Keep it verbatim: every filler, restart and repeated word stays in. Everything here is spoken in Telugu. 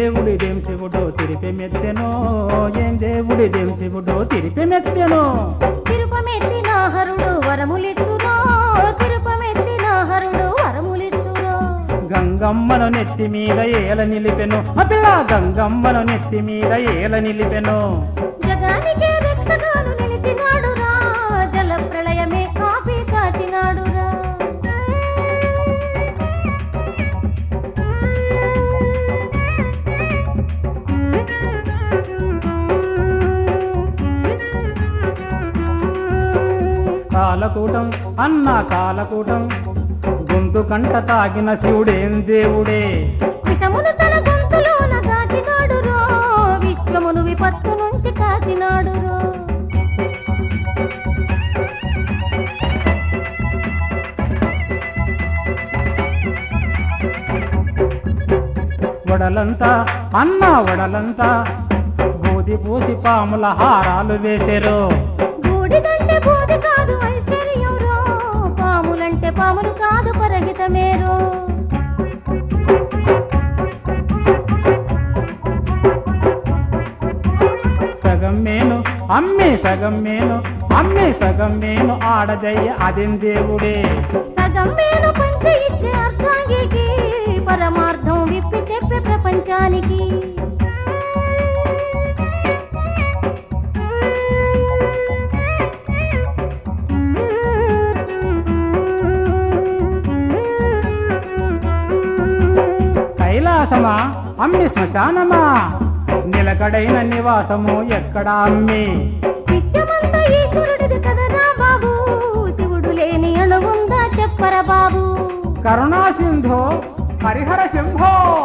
దేవుడిదేం శివుడో తిరిపెమెత్తెనో ఏం దేవుడిదేం శివుడో తిరిపెమెత్తెనో తిరుపమెత్తిన హరుడు వరములిచ్చురో తిరుపమెత్తిన హరుడు వరములిచ్చురో గంగమ్మను నెత్తి మీద ఏల నిలిపెను ఆ పిల్ల గంగమ్మను నెత్తి మీద ఏల నిలిపెను జగానికే రక్షగాను నిలిచినాడురా జల ప్రళయమే ఆపి కాచినాడురా కాలకూటం అన్న కాలకూటం గొంతు కంట తాగిన శివుడేం దేవుడే విషమును తన గొంతులోన దాచినాడురో విశ్వమును విపత్తు నుంచి కాచినాడురో వడలంతా అన్న వడలంతా బూది పూసి పాముల హారాలు వేసెరు బూడిదంటే బూది కాదు ఐశ్వర్యంరో పాములంటే పాములు కాదు పరహితమేరో సగం మేను అమ్మే సగం మేను అమ్మే సగం మేను ఆడదయ్య అదేం దేవుడే సగం మేలు పంచి ఇచ్చే అర్థాంగికి పరమార్థం విప్పి చెప్పే ప్రపంచానికి కైలాసమా అమ్మి శ్మశానమా నిలకడైన నివాసము ఎక్కడా అమ్మి విశ్వమంతా ఈశ్వరుడిది కదరా బాబు శివుడు లేని అణువుందా చెప్పరా బాబు కరుణా సింధో హరిహర శంభో